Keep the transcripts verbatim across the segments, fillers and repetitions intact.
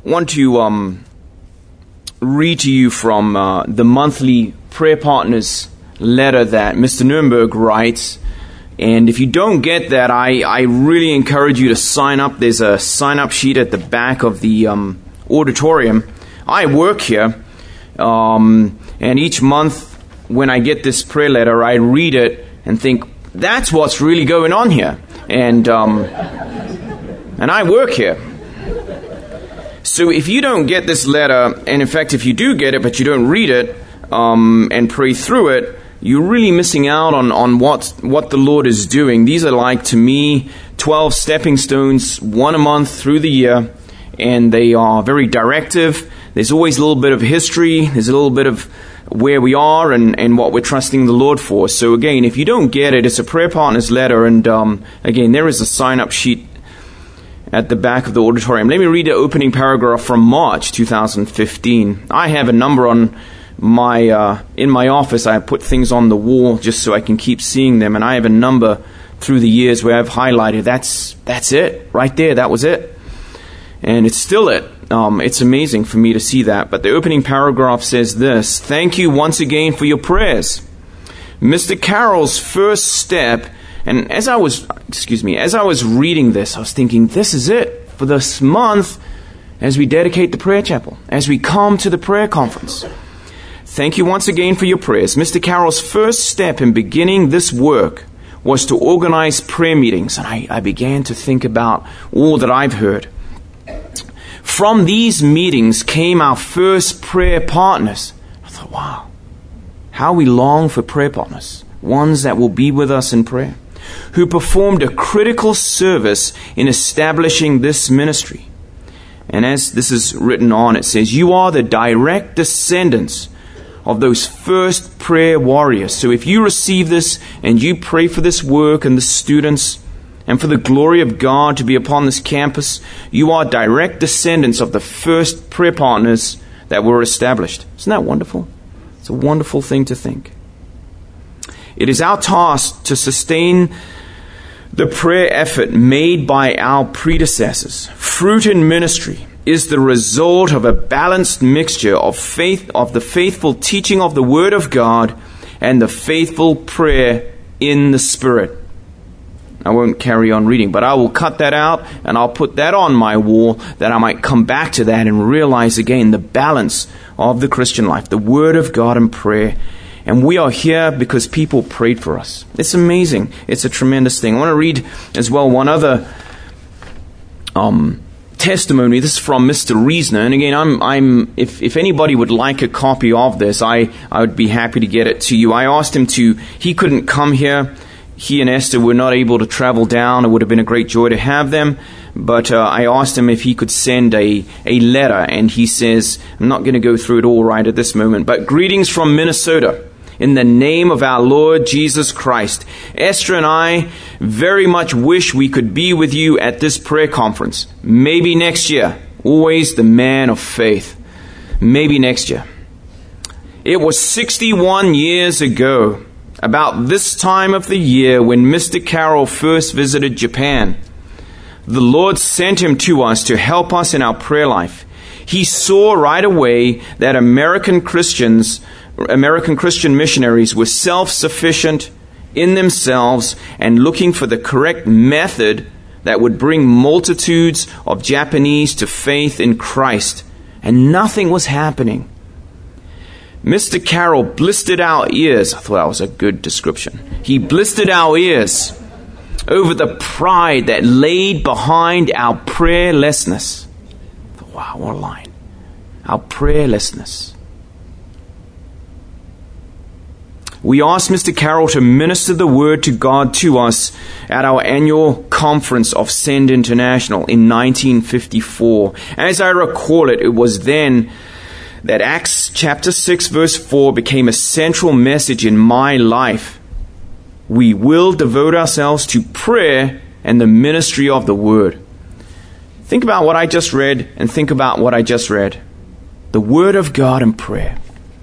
want to um, read to you from uh, the monthly Prayer Partners letter that Mister Nuremberg writes. And if you don't get that, I, I really encourage you to sign up. There's a sign-up sheet at the back of the um, auditorium. I work here, um, and each month when I get this prayer letter, I read it and think, that's what's really going on here. And um, and I work here. So if you don't get this letter, and in fact, if you do get it, but you don't read it um, and pray through it, you're really missing out on, on what, what the Lord is doing. These are like, to me, twelve stepping stones, one a month through the year, and they are very directive. There's always a little bit of history. There's a little bit of where we are and, and what we're trusting the Lord for. So again, if you don't get it, it's a Prayer Partners letter, and um, again, there is a sign-up sheet at the back of the auditorium. Let me read the opening paragraph from March two thousand fifteen. I have a number on my uh, in my office. I put things on the wall just so I can keep seeing them, and I have a number through the years where I've highlighted. That's that's it right there. That was it, and it's still it. Um, it's amazing for me to see that. But the opening paragraph says this: "Thank you once again for your prayers. Mister Carroll's first step." And as I was, excuse me, as I was reading this, I was thinking, this is it for this month as we dedicate the prayer chapel, as we come to the prayer conference. Thank you once again for your prayers. Mister Carroll's first step in beginning this work was to organize prayer meetings. And I, I began to think about all that I've heard. From these meetings came our first prayer partners. I thought, wow, how we long for prayer partners, ones that will be with us in prayer, who performed a critical service in establishing this ministry. And as this is written on, it says, you are the direct descendants of those first prayer warriors. So if you receive this and you pray for this work and the students and for the glory of God to be upon this campus, you are direct descendants of the first prayer partners that were established. Isn't that wonderful? It's a wonderful thing to think. It is our task to sustain the prayer effort made by our predecessors. Fruit in ministry is the result of a balanced mixture of faith, of the faithful teaching of the Word of God and the faithful prayer in the Spirit. I won't carry on reading, but I will cut that out and I'll put that on my wall that I might come back to that and realize again the balance of the Christian life, the Word of God and prayer. And we are here because people prayed for us. It's amazing. It's a tremendous thing. I want to read as well one other um, testimony. This is from Mister Reesner. And again, I'm, I'm, if, if anybody would like a copy of this, I, I would be happy to get it to you. I asked him to, he couldn't come here. He and Esther were not able to travel down. It would have been a great joy to have them. But uh, I asked him if he could send a, a letter. And he says, I'm not going to go through it all right at this moment, but greetings from Minnesota. In the name of our Lord Jesus Christ, Esther and I very much wish we could be with you at this prayer conference. Maybe next year. Always the man of faith. Maybe next year. It was sixty-one years ago, about this time of the year, when Mister Carroll first visited Japan. The Lord sent him to us to help us in our prayer life. He saw right away that American Christians American Christian missionaries were self-sufficient in themselves and looking for the correct method that would bring multitudes of Japanese to faith in Christ. And nothing was happening. Mister Carroll blistered our ears. I thought that was a good description. He blistered our ears over the pride that laid behind our prayerlessness. I thought, wow, what a line. Our prayerlessness. We asked Mister Carroll to minister the Word to God to us at our annual conference of Send International in nineteen fifty-four. As I recall it, it was then that Acts chapter six verse four became a central message in my life. We will devote ourselves to prayer and the ministry of the Word. Think about what I just read and think about what I just read. The Word of God and prayer.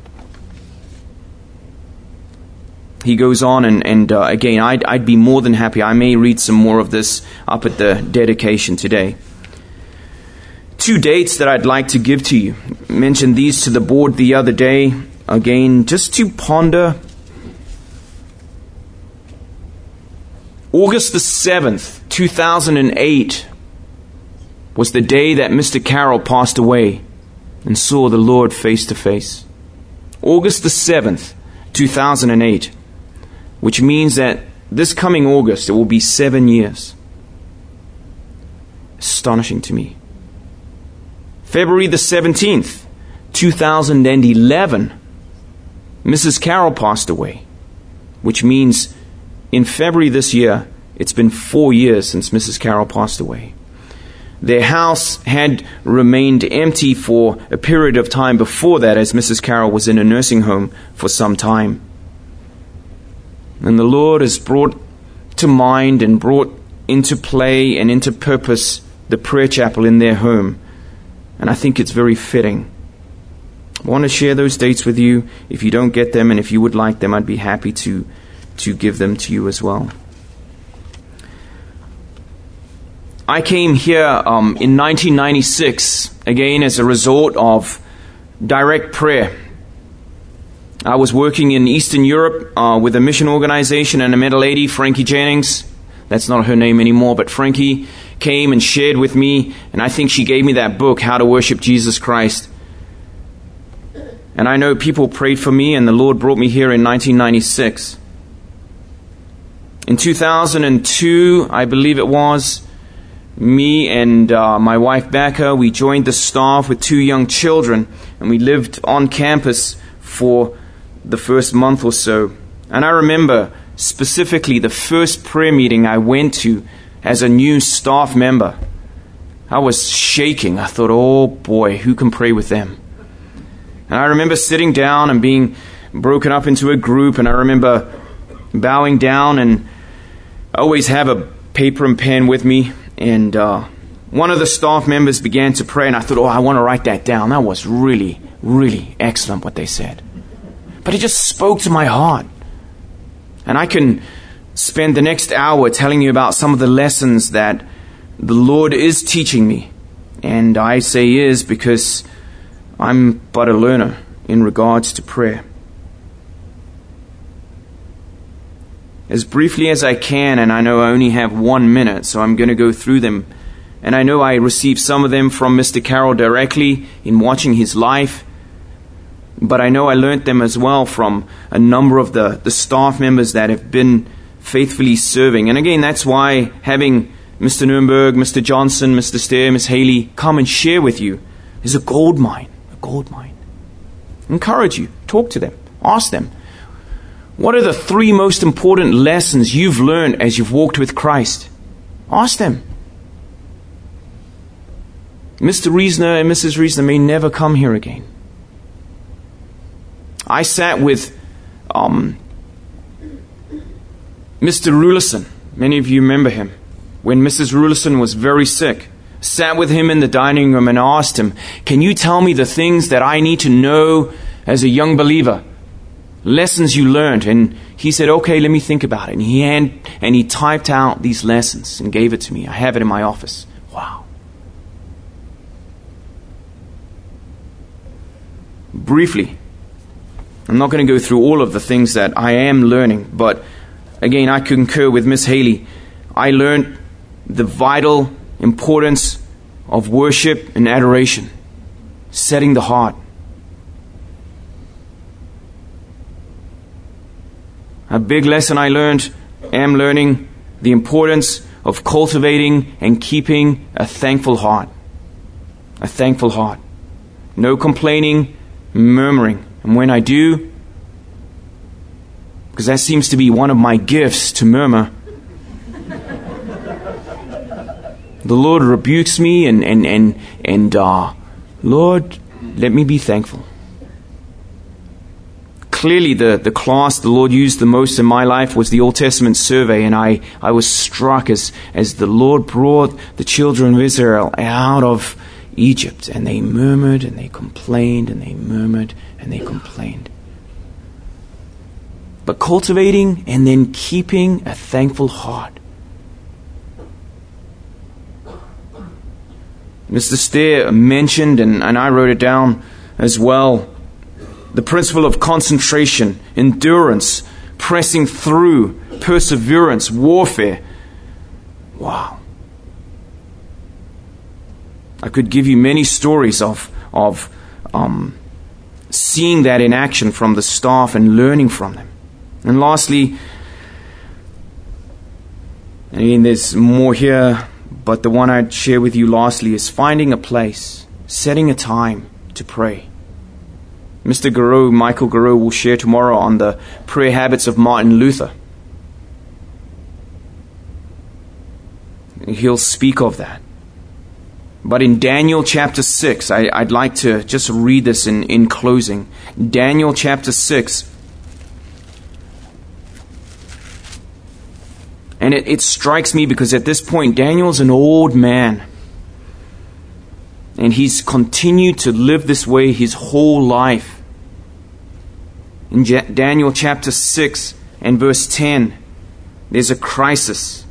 He goes on, and, and uh, again, I'd, I'd be more than happy. I may read some more of this up at the dedication today. Two dates that I'd like to give to you. I mentioned these to the board the other day. Again, just to ponder. August the seventh, two thousand eight was the day that Mister Carroll passed away and saw the Lord face to face. August the seventh, two thousand eight, which means that this coming August it will be seven years. Astonishing to me. February the seventeenth, two thousand eleven, Missus Carroll passed away, which means in February this year, it's been four years since Missus Carroll passed away. Their house had remained empty for a period of time before that, as Missus Carroll was in a nursing home for some time. And the Lord has brought to mind and brought into play and into purpose the prayer chapel in their home. And I think it's very fitting. I want to share those dates with you. If you don't get them and if you would like them, I'd be happy to, to give them to you as well. I came here um, in nineteen ninety-six, again as a result of direct prayer. I was working in Eastern Europe uh, with a mission organization, and I met a lady, Frankie Jennings. That's not her name anymore, but Frankie came and shared with me, and I think she gave me that book, How to Worship Jesus Christ. And I know people prayed for me, and the Lord brought me here in nineteen ninety-six. In two thousand two, I believe it was, me and uh, my wife Becca, we joined the staff with two young children, and we lived on campus for the first month or so. And I remember specifically the first prayer meeting I went to as a new staff member. I was shaking. I thought, oh boy, who can pray with them? And I remember sitting down and being broken up into a group, and I remember bowing down, and I always have a paper and pen with me. And uh, one of the staff members began to pray, and I thought, oh, I want to write that down. That was really, really excellent what they said. But it just spoke to my heart. And I can spend the next hour telling you about some of the lessons that the Lord is teaching me. And I say is because I'm but a learner in regards to prayer. As briefly as I can, and I know I only have one minute, so I'm going to go through them. And I know I received some of them from Mister Carroll directly in watching his life, but I know I learned them as well from a number of the, the staff members that have been faithfully serving. And again, that's why having Mister Nuremberg, Mister Johnson, Mister Stair, Miss Haley come and share with you is a gold mine, a gold mine. Encourage you, talk to them, ask them. What are the three most important lessons you've learned as you've walked with Christ? Ask them. Mister Reasoner and Missus Reasoner may never come here again. I sat with um, Mister Rulison. Many of you remember him. When Missus Rulison was very sick, sat with him in the dining room and asked him, can you tell me the things that I need to know as a young believer? Lessons you learned. And he said, okay, let me think about it. And he hand, and he typed out these lessons and gave it to me. I have it in my office. Wow. Briefly, I'm not going to go through all of the things that I am learning, but again, I concur with Miss Haley. I learned the vital importance of worship and adoration, setting the heart. A big lesson I learned, am learning, the importance of cultivating and keeping a thankful heart. A thankful heart. No complaining, murmuring. And when I do, because that seems to be one of my gifts, to murmur, the Lord rebukes me and, and, and, and uh, Lord, let me be thankful. Clearly, the, the class the Lord used the most in my life was the Old Testament survey, and I, I was struck as, as the Lord brought the children of Israel out of Egypt, and they murmured and they complained and they murmured and they complained. But cultivating and then keeping a thankful heart. Mister Stair mentioned, and, and I wrote it down as well, the principle of concentration, endurance, pressing through, perseverance, warfare. Wow. I could give you many stories of, of um, seeing that in action from the staff and learning from them. And lastly, I mean, there's more here, but the one I'd share with you lastly is finding a place, setting a time to pray. Mister Garreau, Michael Garreau, will share tomorrow on the prayer habits of Martin Luther. He'll speak of that. But in Daniel chapter six, I, I'd like to just read this in, in closing. Daniel chapter six. And it, it strikes me because at this point, Daniel's an old man. And he's continued to live this way his whole life. In J- Daniel chapter six and verse ten, there's a crisis.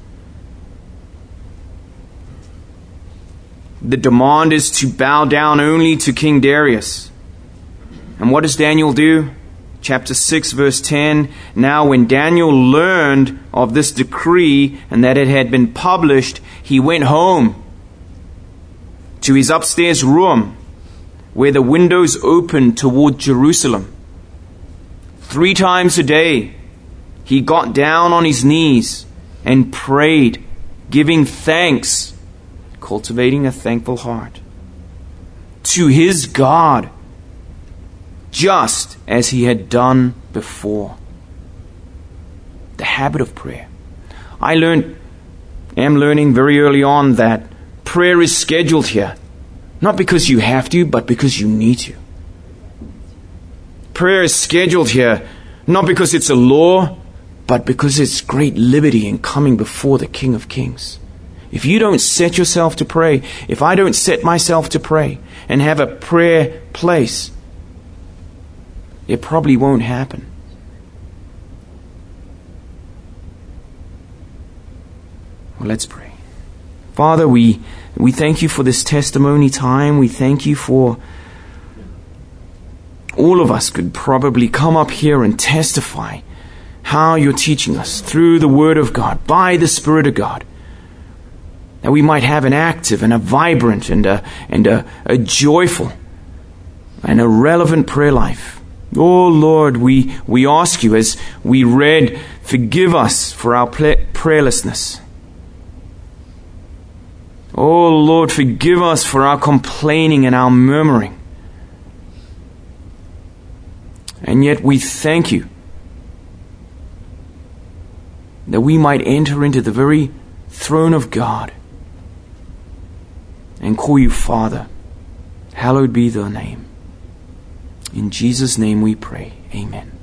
The demand is to bow down only to King Darius. And what does Daniel do? Chapter six, verse ten. Now when Daniel learned of this decree and that it had been published, he went home to his upstairs room where the windows opened toward Jerusalem. Three times a day, he got down on his knees and prayed, giving thanks, cultivating a thankful heart to his God, just as he had done before. The habit of prayer. I learned, am learning very early on that prayer is scheduled here, not because you have to, but because you need to. Prayer is scheduled here, not because it's a law, but because it's great liberty in coming before the King of Kings. If you don't set yourself to pray, if I don't set myself to pray and have a prayer place, it probably won't happen. Well, let's pray. Father, we we thank you for this testimony time. We thank you for all of us could probably come up here and testify how you're teaching us through the Word of God, by the Spirit of God, that we might have an active and a vibrant and a, and a, a joyful and a relevant prayer life. Oh Lord, we, we ask you as we read, forgive us for our prayerlessness. Oh Lord, forgive us for our complaining and our murmuring. And yet we thank you that we might enter into the very throne of God and call you Father. Hallowed be thy name. In Jesus' name we pray. Amen.